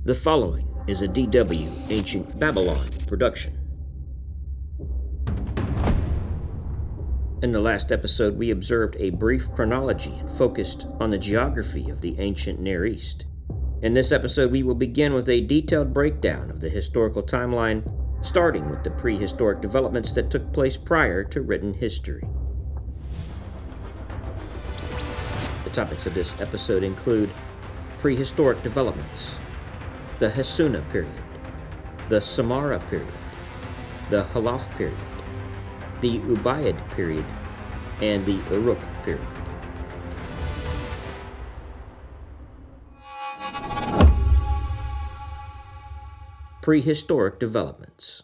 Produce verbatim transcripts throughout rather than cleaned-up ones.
The following is a D W Ancient Babylon production. In the last episode, we observed a brief chronology and focused on the geography of the ancient Near East. In this episode, we will begin with a detailed breakdown of the historical timeline, starting with the prehistoric developments that took place prior to written history. The topics of this episode include prehistoric developments, the Hassuna period, the Samarra period, the Halaf period, the Ubaid period, and the Uruk period. Prehistoric developments.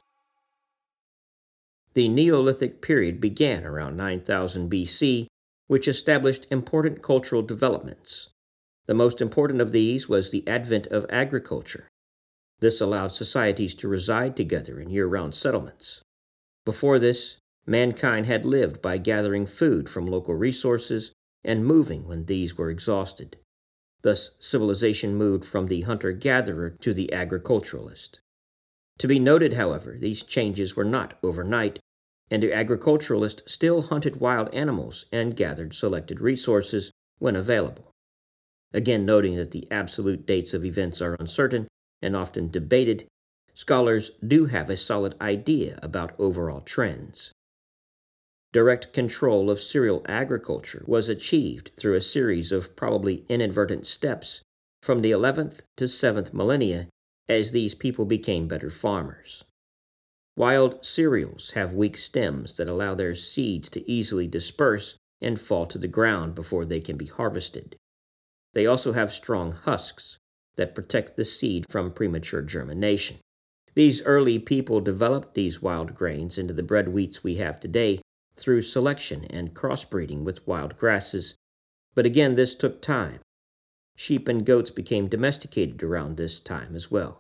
The Neolithic period began around nine thousand B C, which established important cultural developments. The most important of these was the advent of agriculture. This allowed societies to reside together in year-round settlements. Before this, mankind had lived by gathering food from local resources and moving when these were exhausted. Thus, civilization moved from the hunter-gatherer to the agriculturalist. To be noted, however, these changes were not overnight, and the agriculturalist still hunted wild animals and gathered selected resources when available. Again, noting that the absolute dates of events are uncertain and often debated, scholars do have a solid idea about overall trends. Direct control of cereal agriculture was achieved through a series of probably inadvertent steps from the eleventh to seventh millennia as these people became better farmers. Wild cereals have weak stems that allow their seeds to easily disperse and fall to the ground before they can be harvested. They also have strong husks that protect the seed from premature germination. These early people developed these wild grains into the bread wheats we have today through selection and crossbreeding with wild grasses, but again this took time. Sheep and goats became domesticated around this time as well.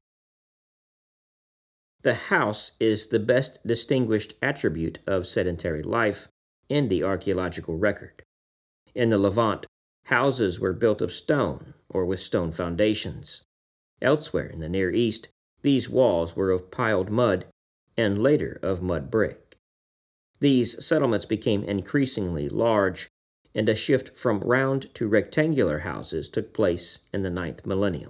The house is the best distinguished attribute of sedentary life in the archaeological record. In the Levant, houses were built of stone or with stone foundations. Elsewhere in the Near East, these walls were of piled mud and later of mud brick. These settlements became increasingly large, and a shift from round to rectangular houses took place in the ninth millennium.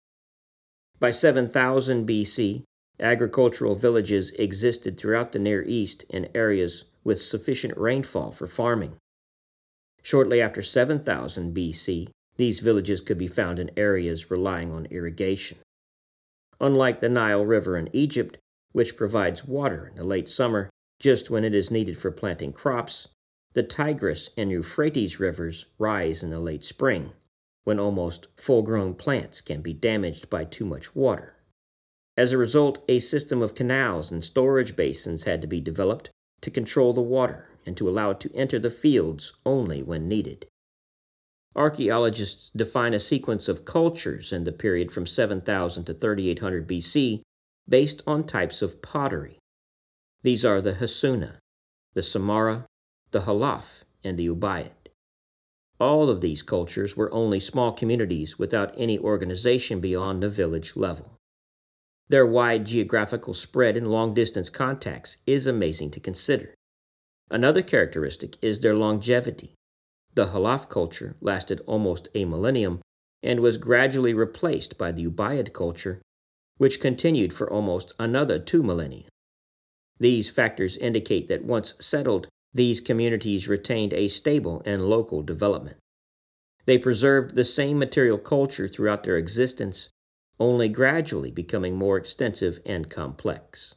By seven thousand B C, agricultural villages existed throughout the Near East in areas with sufficient rainfall for farming. Shortly after seven thousand B C, these villages could be found in areas relying on irrigation. Unlike the Nile River in Egypt, which provides water in the late summer just when it is needed for planting crops, the Tigris and Euphrates rivers rise in the late spring, when almost full-grown plants can be damaged by too much water. As a result, a system of canals and storage basins had to be developed to control the water and to allow it to enter the fields only when needed. Archaeologists define a sequence of cultures in the period from seven thousand to thirty-eight hundred B C based on types of pottery. These are the Hassuna, the Samarra, the Halaf, and the Ubaid. All of these cultures were only small communities without any organization beyond the village level. Their wide geographical spread and long-distance contacts is amazing to consider. Another characteristic is their longevity. The Halaf culture lasted almost a millennium and was gradually replaced by the Ubaid culture, which continued for almost another two millennia. These factors indicate that once settled, these communities retained a stable and local development. They preserved the same material culture throughout their existence, only gradually becoming more extensive and complex.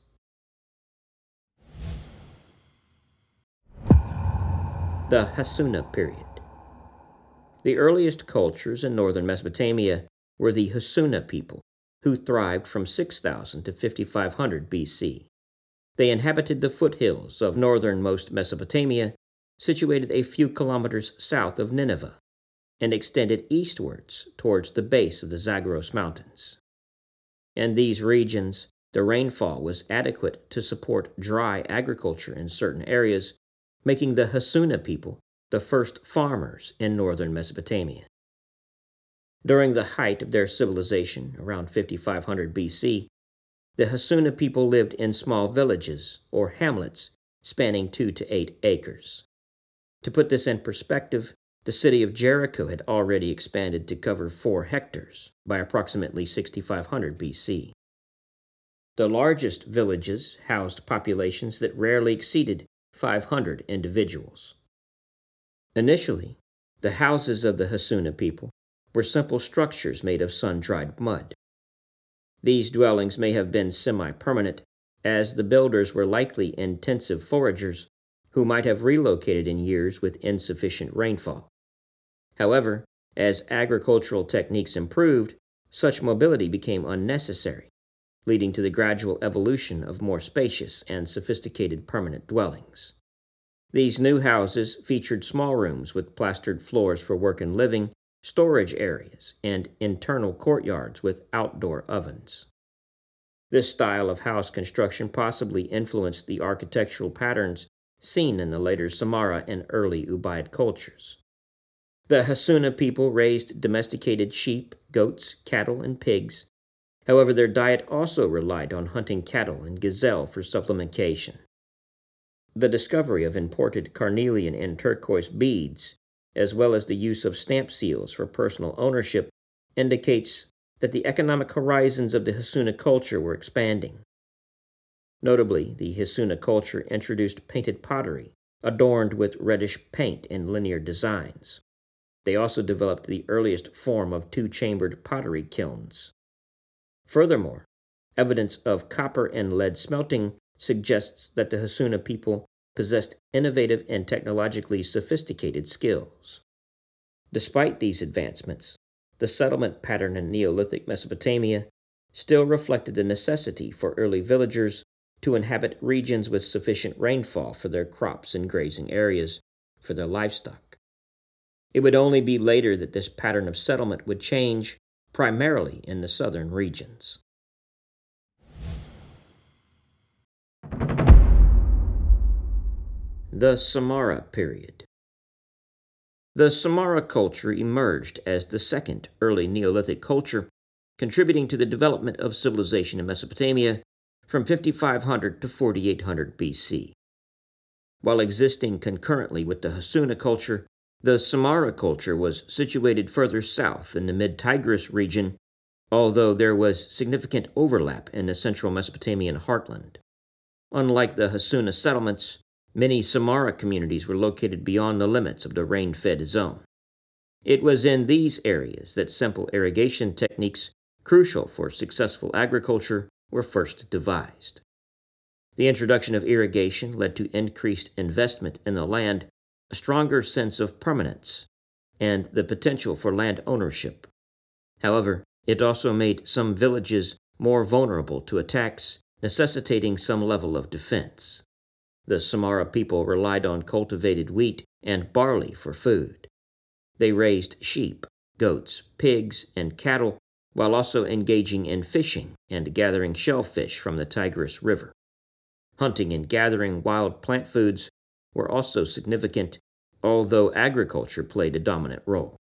The Hassuna period. The earliest cultures in northern Mesopotamia were the Hassuna people, who thrived from six thousand to fifty-five hundred B C. They inhabited the foothills of northernmost Mesopotamia, situated a few kilometers south of Nineveh, and extended eastwards towards the base of the Zagros Mountains. In these regions, the rainfall was adequate to support dry agriculture in certain areas, making the Hassuna people the first farmers in northern Mesopotamia. During the height of their civilization, around fifty-five hundred B C, the Hassuna people lived in small villages or hamlets spanning two to eight acres. To put this in perspective, the city of Jericho had already expanded to cover four hectares by approximately sixty-five hundred B C. The largest villages housed populations that rarely exceeded five hundred individuals. Initially, the houses of the Hassuna people were simple structures made of sun-dried mud. These dwellings may have been semi-permanent, as the builders were likely intensive foragers who might have relocated in years with insufficient rainfall. However, as agricultural techniques improved, such mobility became unnecessary, leading to the gradual evolution of more spacious and sophisticated permanent dwellings. These new houses featured small rooms with plastered floors for work and living, storage areas, and internal courtyards with outdoor ovens. This style of house construction possibly influenced the architectural patterns seen in the later Samara and early Ubaid cultures. The Hassuna people raised domesticated sheep, goats, cattle, and pigs. However, their diet also relied on hunting cattle and gazelle for supplementation. The discovery of imported carnelian and turquoise beads, as well as the use of stamp seals for personal ownership, indicates that the economic horizons of the Hassuna culture were expanding. Notably, the Hassuna culture introduced painted pottery, adorned with reddish paint and linear designs. They also developed the earliest form of two-chambered pottery kilns. Furthermore, evidence of copper and lead smelting suggests that the Hassuna people possessed innovative and technologically sophisticated skills. Despite these advancements, the settlement pattern in Neolithic Mesopotamia still reflected the necessity for early villagers to inhabit regions with sufficient rainfall for their crops and grazing areas for their livestock. It would only be later that this pattern of settlement would change, primarily in the southern regions. The Samara period. The Samara culture emerged as the second early Neolithic culture, contributing to the development of civilization in Mesopotamia from fifty-five hundred to forty-eight hundred B C. While existing concurrently with the Hassuna culture, the Samara culture was situated further south in the mid-Tigris region, although there was significant overlap in the central Mesopotamian heartland. Unlike the Hassuna settlements, many Samara communities were located beyond the limits of the rain-fed zone. It was in these areas that simple irrigation techniques, crucial for successful agriculture, were first devised. The introduction of irrigation led to increased investment in the land, a stronger sense of permanence, and the potential for land ownership. However, it also made some villages more vulnerable to attacks, necessitating some level of defense. The Samara people relied on cultivated wheat and barley for food. They raised sheep, goats, pigs, and cattle, while also engaging in fishing and gathering shellfish from the Tigris River. Hunting and gathering wild plant foods were also significant, although agriculture played a dominant role.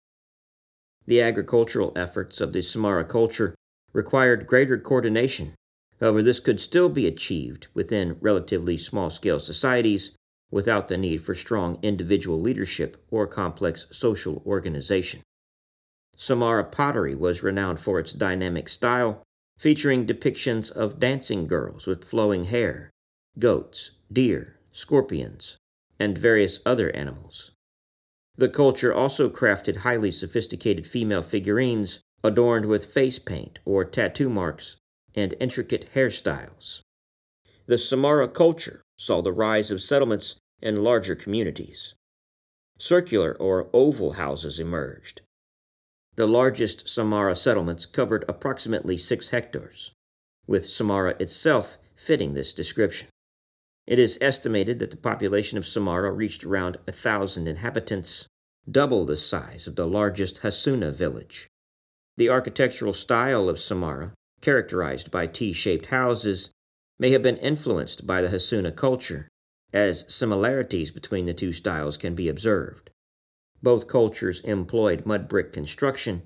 The agricultural efforts of the Samara culture required greater coordination. However, this could still be achieved within relatively small-scale societies without the need for strong individual leadership or complex social organization. Samara pottery was renowned for its dynamic style, featuring depictions of dancing girls with flowing hair, goats, deer, scorpions, and various other animals. The culture also crafted highly sophisticated female figurines adorned with face paint or tattoo marks and intricate hairstyles. The Samara culture saw the rise of settlements and larger communities. Circular or oval houses emerged. The largest Samara settlements covered approximately six hectares, with Samara itself fitting this description. It is estimated that the population of Samara reached around a thousand inhabitants, double the size of the largest Hassuna village. The architectural style of Samara, characterized by T-shaped houses, may have been influenced by the Hassuna culture, as similarities between the two styles can be observed. Both cultures employed mud brick construction,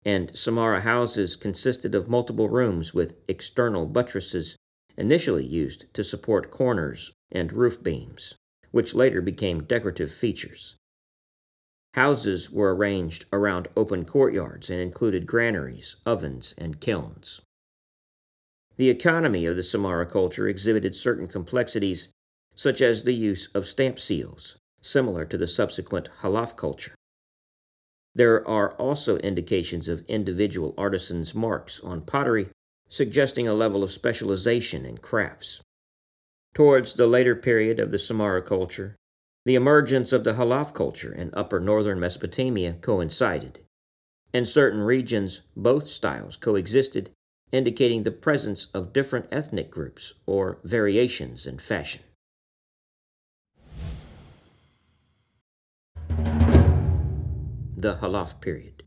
and Samarra houses consisted of multiple rooms with external buttresses initially used to support corners and roof beams, which later became decorative features. Houses were arranged around open courtyards and included granaries, ovens, and kilns. The economy of the Samarra culture exhibited certain complexities, such as the use of stamp seals, similar to the subsequent Halaf culture. There are also indications of individual artisans' marks on pottery, suggesting a level of specialization in crafts. Towards the later period of the Samarra culture, the emergence of the Halaf culture in upper northern Mesopotamia coincided. In certain regions, both styles coexisted, indicating the presence of different ethnic groups or variations in fashion. The Halaf period.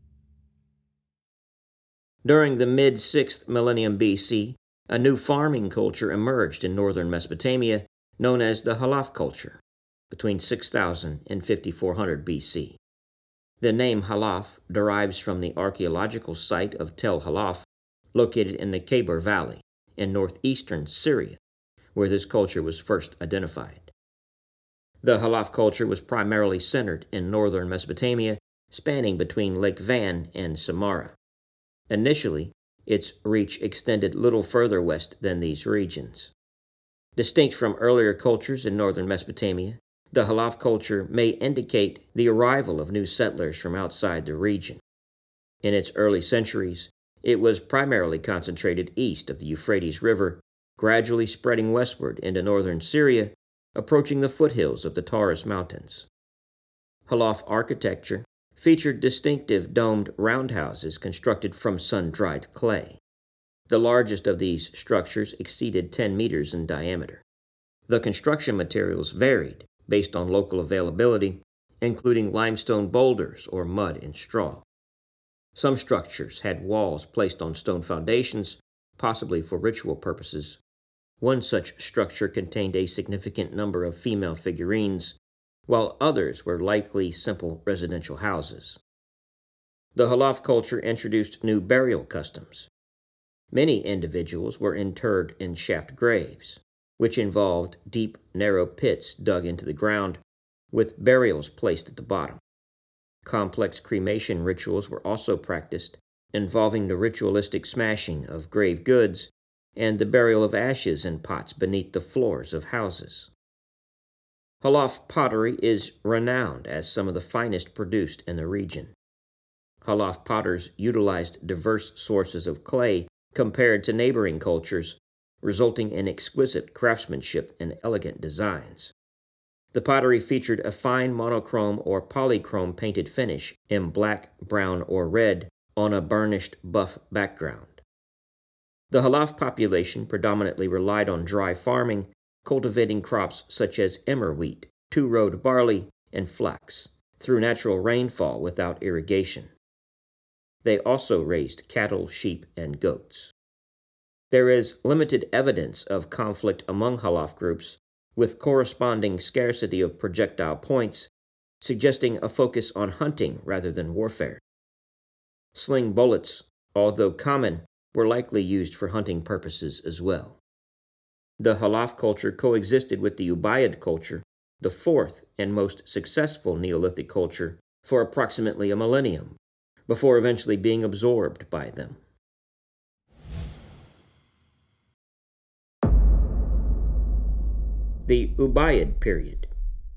During the mid-sixth millennium B C, a new farming culture emerged in northern Mesopotamia known as the Halaf culture, between six thousand and fifty-four hundred B C. The name Halaf derives from the archaeological site of Tel Halaf, located in the Khabur Valley in northeastern Syria, where this culture was first identified. The Halaf culture was primarily centered in northern Mesopotamia, spanning between Lake Van and Samarra. Initially, its reach extended little further west than these regions. Distinct from earlier cultures in northern Mesopotamia, the Halaf culture may indicate the arrival of new settlers from outside the region. In its early centuries, it was primarily concentrated east of the Euphrates River, gradually spreading westward into northern Syria, approaching the foothills of the Taurus Mountains. Halaf architecture featured distinctive domed roundhouses constructed from sun-dried clay. The largest of these structures exceeded ten meters in diameter. The construction materials varied based on local availability, including limestone boulders or mud and straw. Some structures had walls placed on stone foundations, possibly for ritual purposes. One such structure contained a significant number of female figurines, while others were likely simple residential houses. The Halaf culture introduced new burial customs. Many individuals were interred in shaft graves, which involved deep, narrow pits dug into the ground, with burials placed at the bottom. Complex cremation rituals were also practiced, involving the ritualistic smashing of grave goods and the burial of ashes in pots beneath the floors of houses. Halaf pottery is renowned as some of the finest produced in the region. Halaf potters utilized diverse sources of clay compared to neighboring cultures, resulting in exquisite craftsmanship and elegant designs. The pottery featured a fine monochrome or polychrome painted finish in black, brown, or red on a burnished buff background. The Halaf population predominantly relied on dry farming, cultivating crops such as emmer wheat, two-roed barley, and flax, through natural rainfall without irrigation. They also raised cattle, sheep, and goats. There is limited evidence of conflict among Halaf groups, with corresponding scarcity of projectile points, suggesting a focus on hunting rather than warfare. Sling bullets, although common, were likely used for hunting purposes as well. The Halaf culture coexisted with the Ubayyad culture, the fourth and most successful Neolithic culture, for approximately a millennium, before eventually being absorbed by them. The Ubayyad period.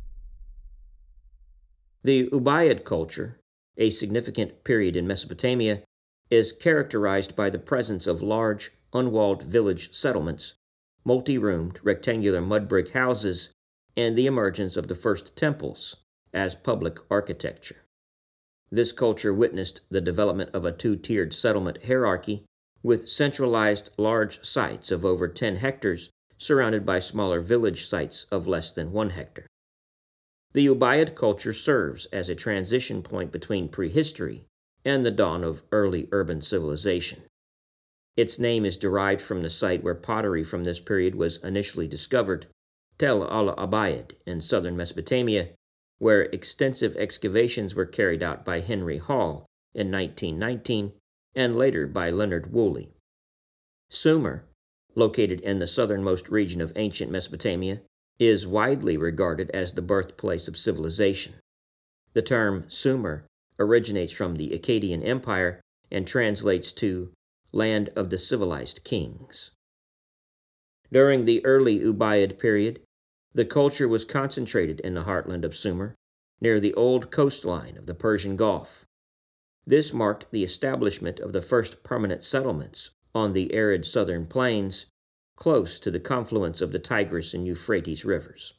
The Ubayyad culture, a significant period in Mesopotamia, is characterized by the presence of large, unwalled village settlements, multi-roomed rectangular mud brick houses, and the emergence of the first temples as public architecture. This culture witnessed the development of a two-tiered settlement hierarchy with centralized large sites of over ten hectares surrounded by smaller village sites of less than one hectare. The Ubayyad culture serves as a transition point between prehistory and the dawn of early urban civilization. Its name is derived from the site where pottery from this period was initially discovered, Tel al-Abayad in southern Mesopotamia, where extensive excavations were carried out by Henry Hall in nineteen nineteen and later by Leonard Woolley. Sumer, located in the southernmost region of ancient Mesopotamia, is widely regarded as the birthplace of civilization. The term Sumer originates from the Akkadian Empire and translates to land of the civilized kings. During the early Ubaid period, the culture was concentrated in the heartland of Sumer, near the old coastline of the Persian Gulf. This marked the establishment of the first permanent settlements on the arid southern plains, close to the confluence of the Tigris and Euphrates rivers.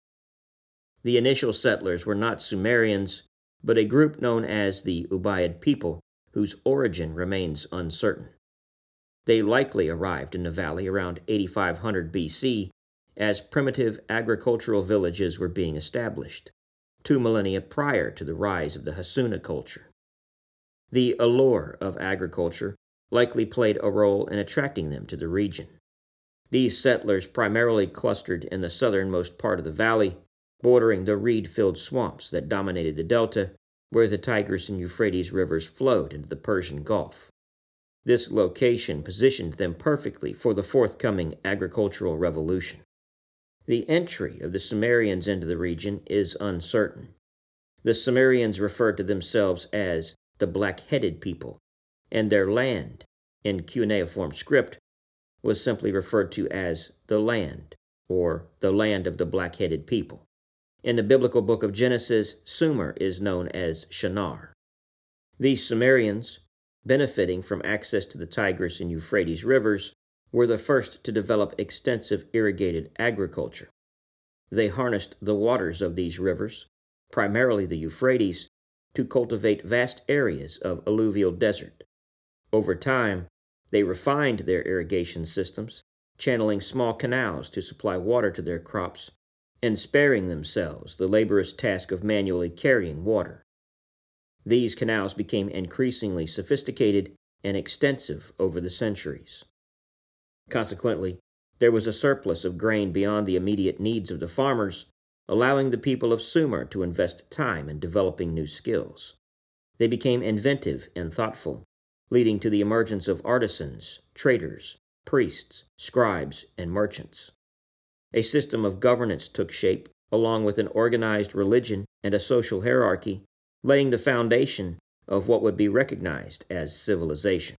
The initial settlers were not Sumerians, but a group known as the Ubaid people, whose origin remains uncertain. They likely arrived in the valley around eighty-five hundred B C as primitive agricultural villages were being established, two millennia prior to the rise of the Hassuna culture. The allure of agriculture likely played a role in attracting them to the region. These settlers primarily clustered in the southernmost part of the valley, bordering the reed-filled swamps that dominated the delta, where the Tigris and Euphrates rivers flowed into the Persian Gulf. This location positioned them perfectly for the forthcoming agricultural revolution. The entry of the Sumerians into the region is uncertain. The Sumerians referred to themselves as the black-headed people, and their land, in cuneiform script, was simply referred to as the land, or the land of the black-headed people. In the biblical book of Genesis, Sumer is known as Shinar. These Sumerians, benefiting from access to the Tigris and Euphrates rivers, were the first to develop extensive irrigated agriculture. They harnessed the waters of these rivers, primarily the Euphrates, to cultivate vast areas of alluvial desert. Over time, they refined their irrigation systems, channeling small canals to supply water to their crops, and sparing themselves the laborious task of manually carrying water. These canals became increasingly sophisticated and extensive over the centuries. Consequently, there was a surplus of grain beyond the immediate needs of the farmers, allowing the people of Sumer to invest time in developing new skills. They became inventive and thoughtful, leading to the emergence of artisans, traders, priests, scribes, and merchants. A system of governance took shape, along with an organized religion and a social hierarchy, laying the foundation of what would be recognized as civilization.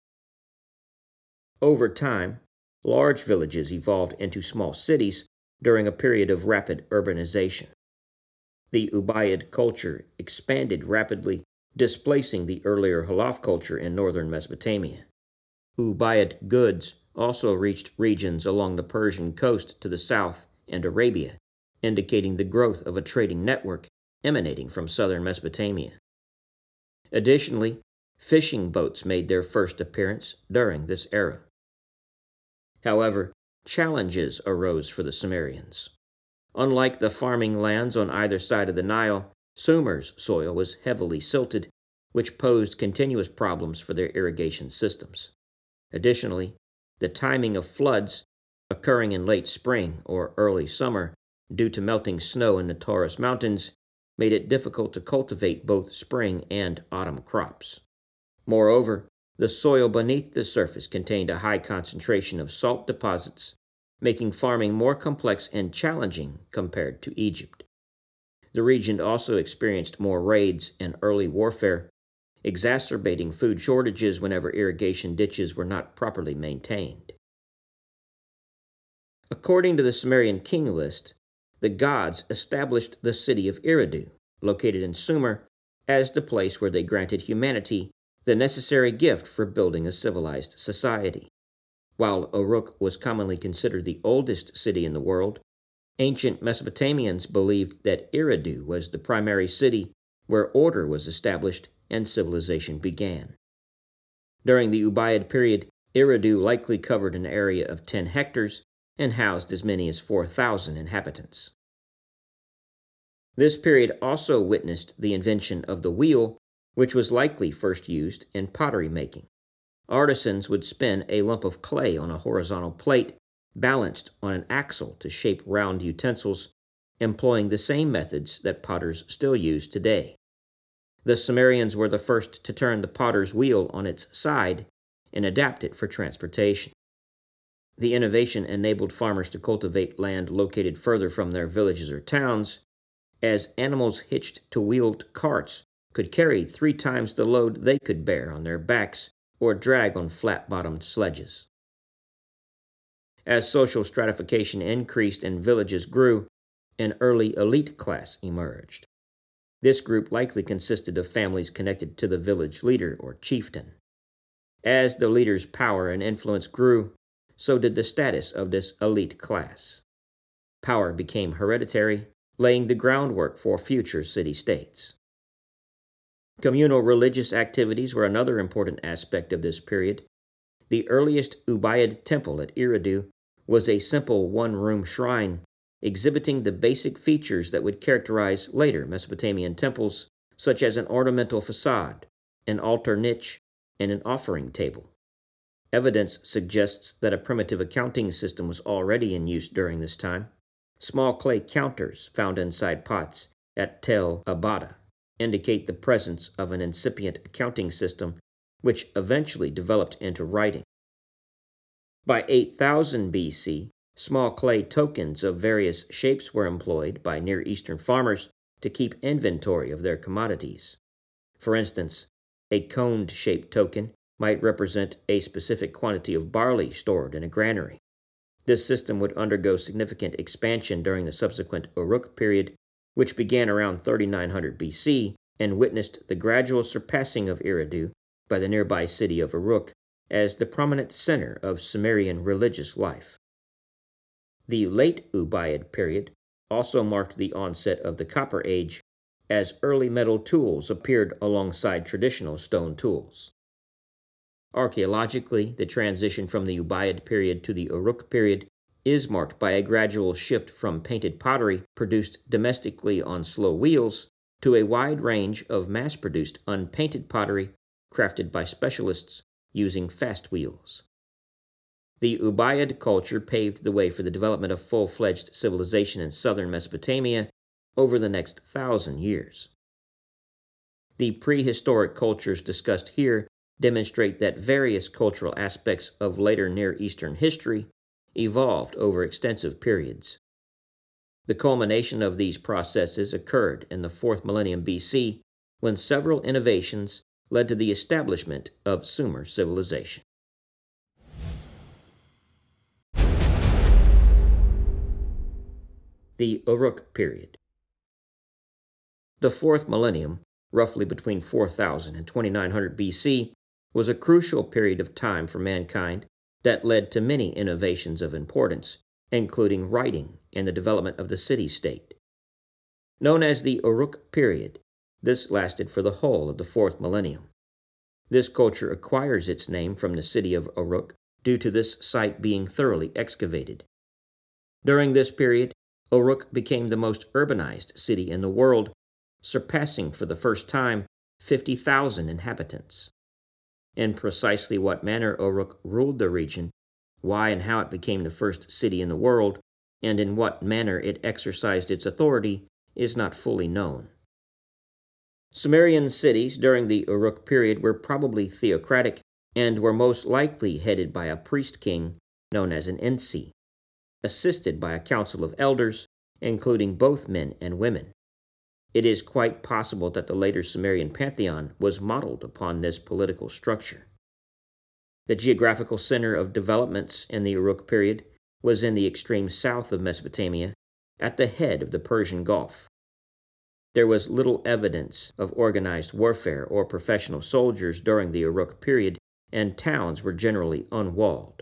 Over time, large villages evolved into small cities during a period of rapid urbanization. The Ubaid culture expanded rapidly, displacing the earlier Halaf culture in northern Mesopotamia. Ubaid goods also reached regions along the Persian coast to the south and Arabia, indicating the growth of a trading network emanating from southern Mesopotamia. Additionally, fishing boats made their first appearance during this era. However, challenges arose for the Sumerians. Unlike the farming lands on either side of the Nile, Sumer's soil was heavily silted, which posed continuous problems for their irrigation systems. Additionally, the timing of floods, occurring in late spring or early summer due to melting snow in the Taurus Mountains, made it difficult to cultivate both spring and autumn crops. Moreover, the soil beneath the surface contained a high concentration of salt deposits, making farming more complex and challenging compared to Egypt. The region also experienced more raids and early warfare, exacerbating food shortages whenever irrigation ditches were not properly maintained. According to the Sumerian king list, the gods established the city of Eridu, located in Sumer, as the place where they granted humanity the necessary gift for building a civilized society. While Uruk was commonly considered the oldest city in the world, ancient Mesopotamians believed that Eridu was the primary city where order was established and civilization began. During the Ubaid period, Eridu likely covered an area of ten hectares and housed as many as four thousand inhabitants. This period also witnessed the invention of the wheel, which was likely first used in pottery making. Artisans would spin a lump of clay on a horizontal plate, balanced on an axle to shape round utensils, employing the same methods that potters still use today. The Sumerians were the first to turn the potter's wheel on its side and adapt it for transportation. The innovation enabled farmers to cultivate land located further from their villages or towns, as animals hitched to wheeled carts could carry three times the load they could bear on their backs or drag on flat-bottomed sledges. As social stratification increased and villages grew, an early elite class emerged. This group likely consisted of families connected to the village leader or chieftain. As the leader's power and influence grew, so did the status of this elite class. Power became hereditary, laying the groundwork for future city-states. Communal religious activities were another important aspect of this period. The earliest Ubaid temple at Eridu was a simple one-room shrine exhibiting the basic features that would characterize later Mesopotamian temples, such as an ornamental facade, an altar niche, and an offering table. Evidence suggests that a primitive accounting system was already in use during this time. Small clay counters found inside pots at Tel Abada indicate the presence of an incipient accounting system which eventually developed into writing. By eight thousand B C, small clay tokens of various shapes were employed by Near Eastern farmers to keep inventory of their commodities. For instance, a coned-shaped token might represent a specific quantity of barley stored in a granary. This system would undergo significant expansion during the subsequent Uruk period, which began around thirty-nine hundred B C and witnessed the gradual surpassing of Eridu by the nearby city of Uruk as the prominent center of Sumerian religious life. The late Ubaid period also marked the onset of the Copper Age, as early metal tools appeared alongside traditional stone tools. Archaeologically, the transition from the Ubaid period to the Uruk period is marked by a gradual shift from painted pottery produced domestically on slow wheels to a wide range of mass-produced unpainted pottery crafted by specialists using fast wheels. The Ubaid culture paved the way for the development of full-fledged civilization in southern Mesopotamia over the next thousand years. The prehistoric cultures discussed here demonstrate that various cultural aspects of later Near Eastern history evolved over extensive periods. The culmination of these processes occurred in the fourth millennium B C, when several innovations led to the establishment of Sumer civilization. The Uruk period. The fourth millennium, roughly between four thousand and twenty-nine hundred B C, was a crucial period of time for mankind that led to many innovations of importance, including writing and the development of the city-state. Known as the Uruk period, this lasted for the whole of the fourth millennium. This culture acquires its name from the city of Uruk due to this site being thoroughly excavated. During this period, Uruk became the most urbanized city in the world, surpassing for the first time fifty thousand inhabitants. In precisely what manner Uruk ruled the region, why and how it became the first city in the world, and in what manner it exercised its authority is not fully known. Sumerian cities during the Uruk period were probably theocratic and were most likely headed by a priest-king known as an Ensi, assisted by a council of elders, including both men and women. It is quite possible that the later Sumerian pantheon was modeled upon this political structure. The geographical center of developments in the Uruk period was in the extreme south of Mesopotamia, at the head of the Persian Gulf. There was little evidence of organized warfare or professional soldiers during the Uruk period, and towns were generally unwalled.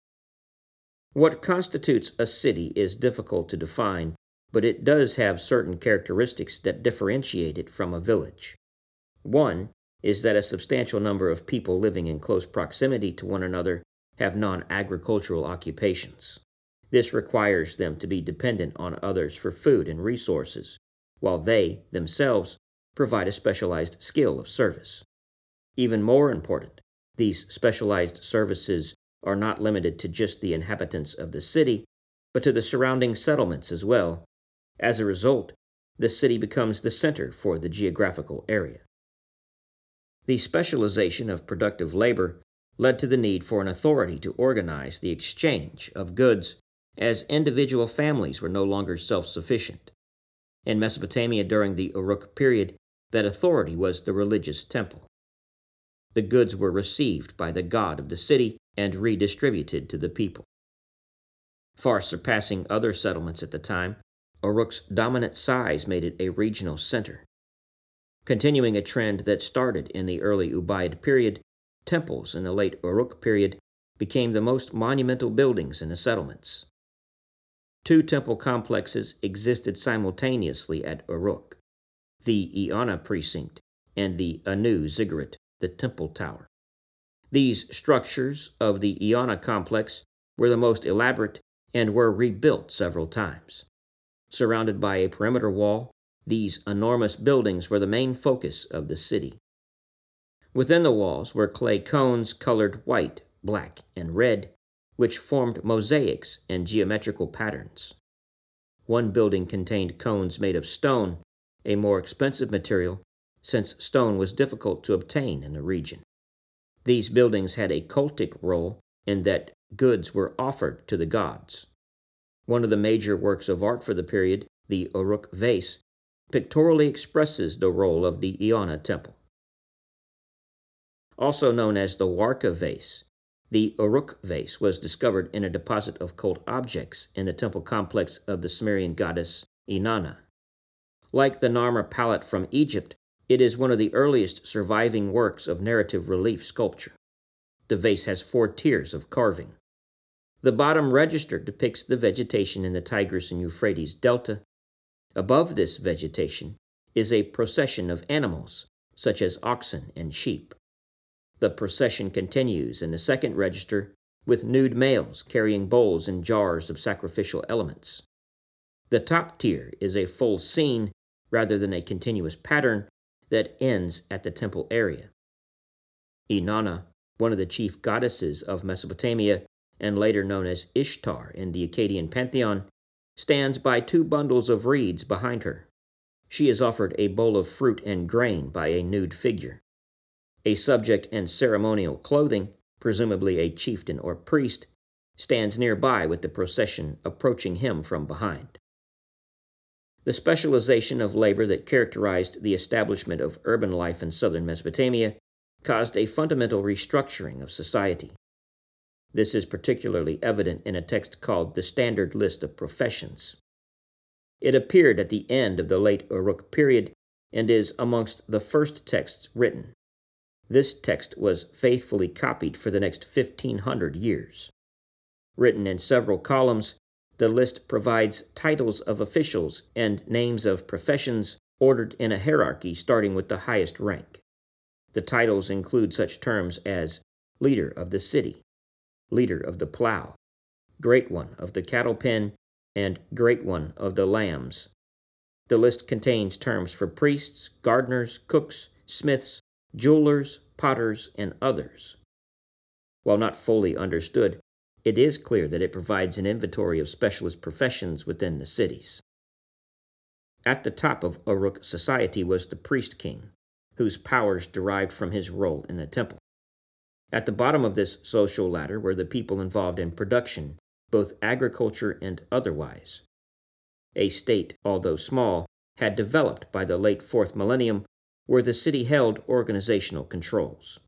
What constitutes a city is difficult to define, but it does have certain characteristics that differentiate it from a village. One is that a substantial number of people living in close proximity to one another have non-agricultural occupations. This requires them to be dependent on others for food and resources, while they, themselves, provide a specialized skill of service. Even more important, these specialized services are not limited to just the inhabitants of the city, but to the surrounding settlements as well. As a result, the city becomes the center for the geographical area. The specialization of productive labor led to the need for an authority to organize the exchange of goods, as individual families were no longer self-sufficient. In Mesopotamia during the Uruk period, that authority was the religious temple. The goods were received by the god of the city and redistributed to the people. Far surpassing other settlements at the time, Uruk's dominant size made it a regional center. Continuing a trend that started in the early Ubaid period, temples in the late Uruk period became the most monumental buildings in the settlements. Two temple complexes existed simultaneously at Uruk, the Eanna precinct and the Anu Ziggurat, the temple tower. These structures of the Eanna complex were the most elaborate and were rebuilt several times. Surrounded by a perimeter wall, these enormous buildings were the main focus of the city. Within the walls were clay cones colored white, black, and red, which formed mosaics and geometrical patterns. One building contained cones made of stone, a more expensive material, since stone was difficult to obtain in the region. These buildings had a cultic role in that goods were offered to the gods. One of the major works of art for the period, the Uruk vase, pictorially expresses the role of the Eanna temple. Also known as the Warka vase, the Uruk vase was discovered in a deposit of cult objects in the temple complex of the Sumerian goddess Inanna. Like the Narmer palette from Egypt, it is one of the earliest surviving works of narrative relief sculpture. The vase has four tiers of carving. The bottom register depicts the vegetation in the Tigris and Euphrates delta. Above this vegetation is a procession of animals, such as oxen and sheep. The procession continues in the second register with nude males carrying bowls and jars of sacrificial elements. The top tier is a full scene rather than a continuous pattern that ends at the temple area. Inanna, one of the chief goddesses of Mesopotamia and later known as Ishtar in the Akkadian pantheon, stands by two bundles of reeds behind her. She is offered a bowl of fruit and grain by a nude figure. A subject in ceremonial clothing, presumably a chieftain or priest, stands nearby with the procession approaching him from behind. The specialization of labor that characterized the establishment of urban life in southern Mesopotamia caused a fundamental restructuring of society. This is particularly evident in a text called the Standard List of Professions. It appeared at the end of the late Uruk period and is amongst the first texts written. This text was faithfully copied for the next fifteen hundred years. Written in several columns, the list provides titles of officials and names of professions ordered in a hierarchy starting with the highest rank. The titles include such terms as leader of the city, leader of the plow, great one of the cattle pen, and great one of the lambs. The list contains terms for priests, gardeners, cooks, smiths, jewelers, potters, and others. While not fully understood, it is clear that it provides an inventory of specialist professions within the cities. At the top of Uruk society was the priest king, whose powers derived from his role in the temple. At the bottom of this social ladder were the people involved in production, both agriculture and otherwise. A state, although small, had developed by the late fourth millennium, where the city held organizational controls.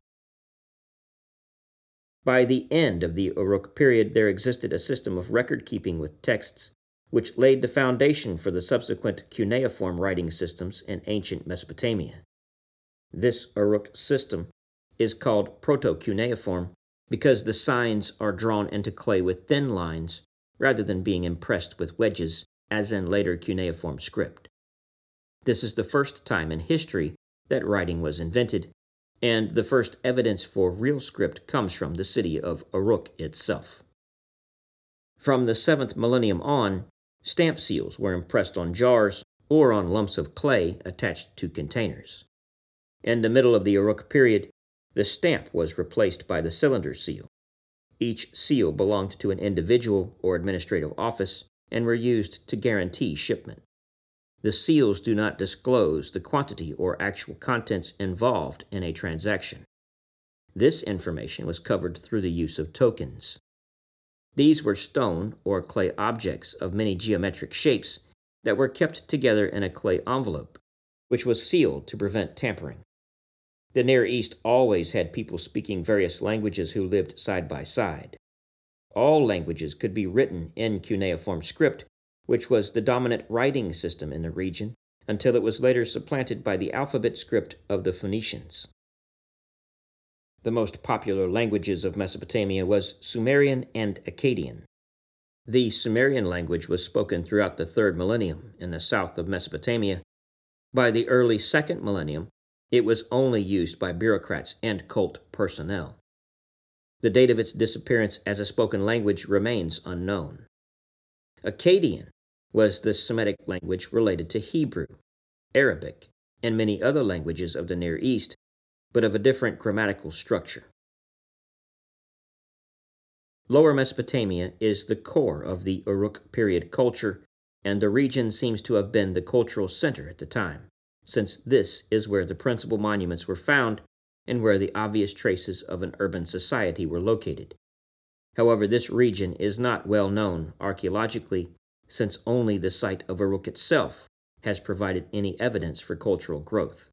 By the end of the Uruk period, there existed a system of record-keeping with texts, which laid the foundation for the subsequent cuneiform writing systems in ancient Mesopotamia. This Uruk system is called proto-cuneiform because the signs are drawn into clay with thin lines rather than being impressed with wedges, as in later cuneiform script. This is the first time in history that writing was invented, and the first evidence for real script comes from the city of Uruk itself. From the seventh millennium on, stamp seals were impressed on jars or on lumps of clay attached to containers. In the middle of the Uruk period, the stamp was replaced by the cylinder seal. Each seal belonged to an individual or administrative office and were used to guarantee shipment. The seals do not disclose the quantity or actual contents involved in a transaction. This information was covered through the use of tokens. These were stone or clay objects of many geometric shapes that were kept together in a clay envelope, which was sealed to prevent tampering. The Near East always had people speaking various languages who lived side by side. All languages could be written in cuneiform script, which was the dominant writing system in the region until it was later supplanted by the alphabet script of the Phoenicians. The most popular languages of Mesopotamia was Sumerian and Akkadian. The Sumerian language was spoken throughout the third millennium in the south of Mesopotamia. By the early second millennium, it was only used by bureaucrats and cult personnel. The date of its disappearance as a spoken language remains unknown. Akkadian was the Semitic language related to Hebrew, Arabic, and many other languages of the Near East, but of a different grammatical structure. Lower Mesopotamia is the core of the Uruk period culture, and the region seems to have been the cultural center at the time, since this is where the principal monuments were found and where the obvious traces of an urban society were located. However, this region is not well known archaeologically, since only the site of Uruk itself has provided any evidence for cultural growth.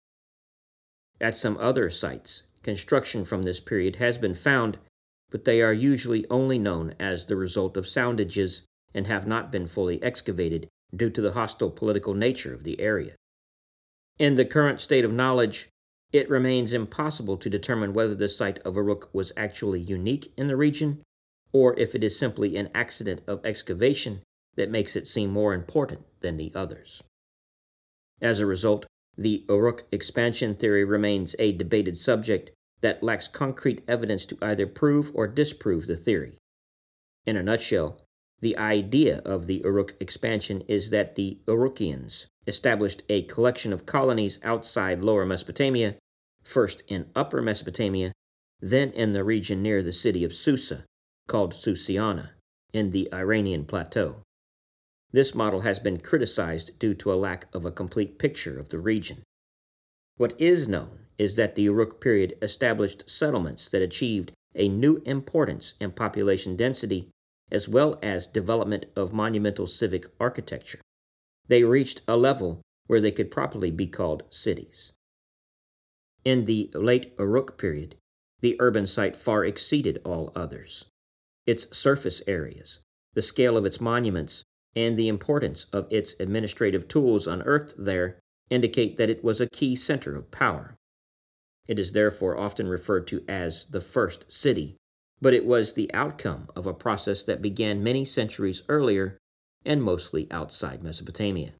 At some other sites, construction from this period has been found, but they are usually only known as the result of soundages and have not been fully excavated due to the hostile political nature of the area. In the current state of knowledge, it remains impossible to determine whether the site of Uruk was actually unique in the region, or if it is simply an accident of excavation that makes it seem more important than the others. As a result, the Uruk expansion theory remains a debated subject that lacks concrete evidence to either prove or disprove the theory. In a nutshell, the idea of the Uruk expansion is that the Urukians established a collection of colonies outside Lower Mesopotamia, first in Upper Mesopotamia, then in the region near the city of Susa, called Susiana, in the Iranian plateau. This model has been criticized due to a lack of a complete picture of the region. What is known is that the Uruk period established settlements that achieved a new importance in population density as well as development of monumental civic architecture. They reached a level where they could properly be called cities. In the late Uruk period, the urban site far exceeded all others. Its surface areas, the scale of its monuments, and the importance of its administrative tools unearthed there indicate that it was a key center of power. It is therefore often referred to as the first city, but it was the outcome of a process that began many centuries earlier and mostly outside Mesopotamia.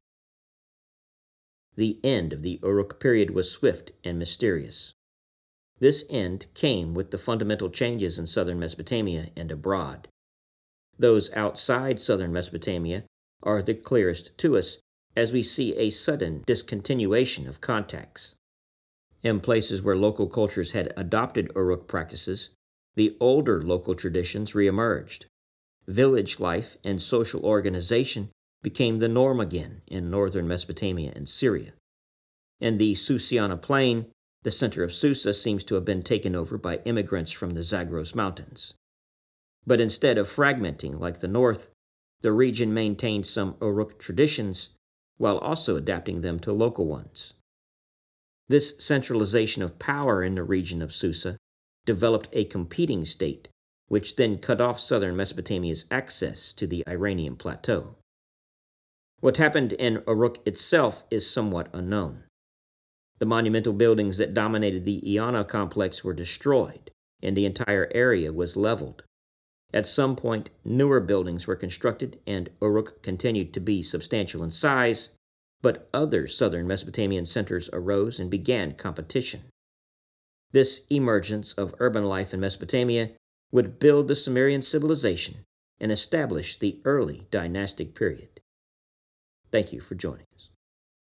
The end of the Uruk period was swift and mysterious. This end came with the fundamental changes in southern Mesopotamia and abroad. Those outside southern Mesopotamia are the clearest to us, as we see a sudden discontinuation of contacts. In places where local cultures had adopted Uruk practices, the older local traditions reemerged. Village life and social organization became the norm again in northern Mesopotamia and Syria. In the Susiana plain, the center of Susa seems to have been taken over by immigrants from the Zagros Mountains. But instead of fragmenting like the north, the region maintained some Uruk traditions while also adapting them to local ones. This centralization of power in the region of Susa developed a competing state, which then cut off southern Mesopotamia's access to the Iranian plateau. What happened in Uruk itself is somewhat unknown. The monumental buildings that dominated the Iana complex were destroyed, and the entire area was leveled. At some point, newer buildings were constructed, and Uruk continued to be substantial in size, but other southern Mesopotamian centers arose and began competition. This emergence of urban life in Mesopotamia would build the Sumerian civilization and establish the early dynastic period. Thank you for joining us.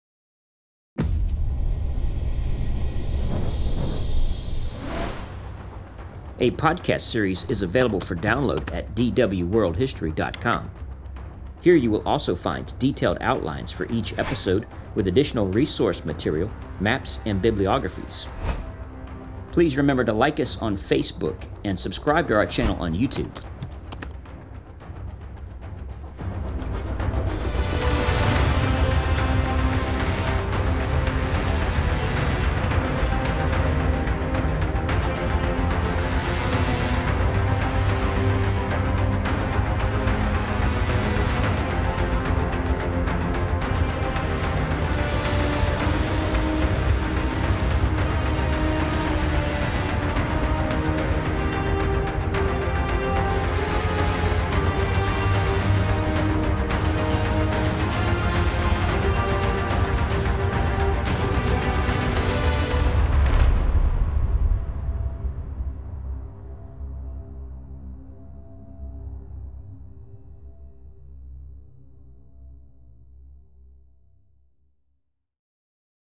A podcast series is available for download at d w world history dot com. Here you will also find detailed outlines for each episode with additional resource material, maps, and bibliographies. Please remember to like us on Facebook and subscribe to our channel on YouTube.